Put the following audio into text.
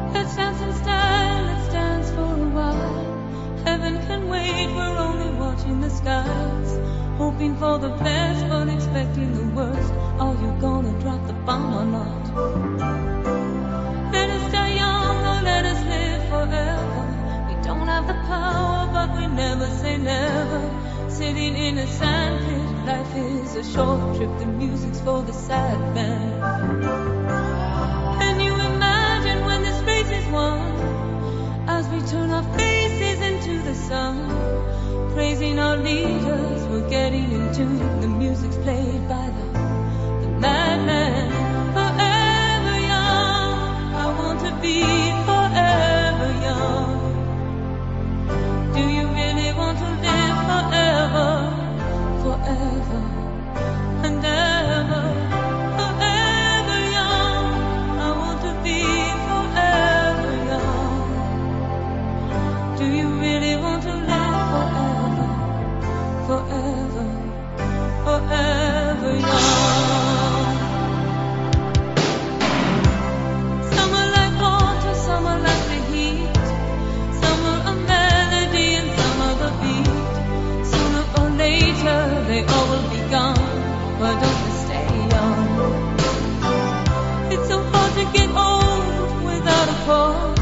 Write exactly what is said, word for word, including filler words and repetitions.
Let's dance in style, let's dance for a while. Heaven can wait, we're only watching the skies. Hoping for the best, but expecting the worst. Are you gonna drop the bomb or not? Let us die young or let us live forever. We don't have the power, but we never say never. Sitting in a sandpit, life is a short trip. The music's for the sad man. Can you imagine when this race is won? As we turn our faces into the sun, praising our leaders, we're getting in tune. The music's played by the, the madman. Forever young, I want to be forever young. Do you really want to live forever, forever and ever? Forever young, I want to be forever young. Do you really want to live forever, forever, forever young? Some are like water, some are like the heat. Some are a melody and some are the beat. Sooner or later they all will be gone. Why don't we stay young? It's so hard to get old without a cause.